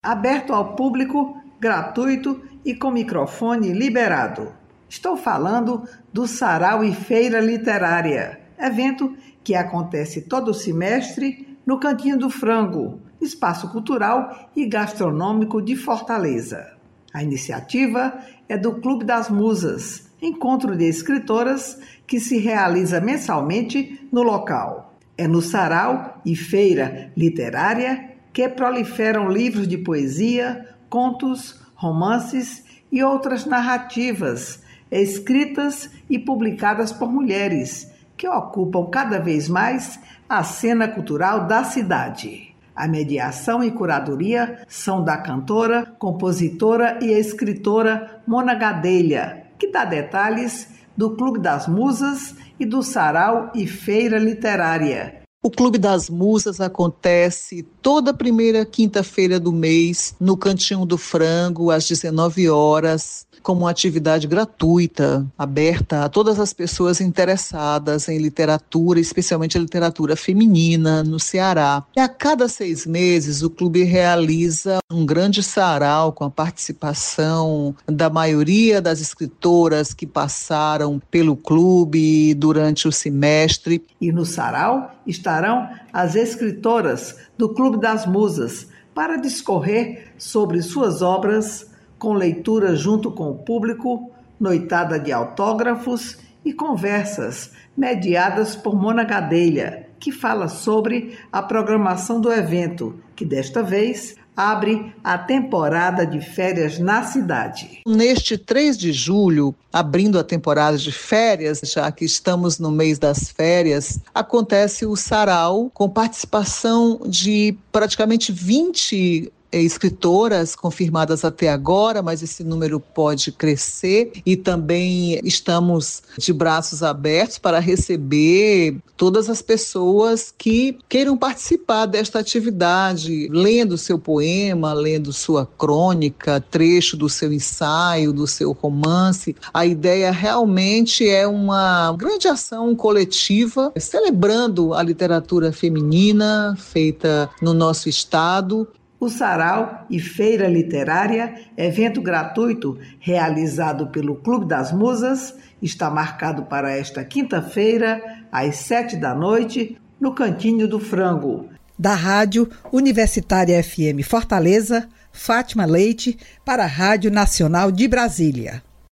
aberto ao público, gratuito e com microfone liberado. Estou falando do Sarau e Feira Literária, evento que acontece todo semestre no Cantinho do Frango, espaço cultural e gastronômico de Fortaleza. A iniciativa é do Clube das Musas, encontro de escritoras que se realiza mensalmente no local. É no Sarau e Feira Literária que proliferam livros de poesia, contos, romances e outras narrativas escritas e publicadas por mulheres que ocupam cada vez mais a cena cultural da cidade. A mediação e curadoria são da cantora, compositora e escritora Mona Gadelha, que dá detalhes do Clube das Musas e do Sarau e Feira Literária. O Clube das Musas acontece toda primeira quinta-feira do mês no Cantinho do Frango, às 19 horas, como uma atividade gratuita, aberta a todas as pessoas interessadas em literatura, especialmente a literatura feminina no Ceará. E a cada 6 meses, o clube realiza um grande sarau com a participação da maioria das escritoras que passaram pelo clube durante o semestre. E no sarau estarão as escritoras do Clube das Musas para discorrer sobre suas obras, com leitura junto com o público, noitada de autógrafos e conversas mediadas por Mona Gadelha, que fala sobre a programação do evento, que desta vez abre a temporada de férias na cidade. Neste 3 de julho, abrindo a temporada de férias, já que estamos no mês das férias, acontece o sarau com participação de praticamente 20 escritoras confirmadas até agora, mas esse número pode crescer, e também estamos de braços abertos para receber todas as pessoas que queiram participar desta atividade, lendo seu poema, lendo sua crônica, trecho do seu ensaio, do seu romance. A ideia realmente é uma grande ação coletiva, celebrando a literatura feminina feita no nosso estado. O Sarau e Feira Literária, evento gratuito realizado pelo Clube das Musas, está marcado para esta quinta-feira, às 19h, no Cantinho do Frango. Da Rádio Universitária FM Fortaleza, Fátima Leite, para a Rádio Nacional de Brasília.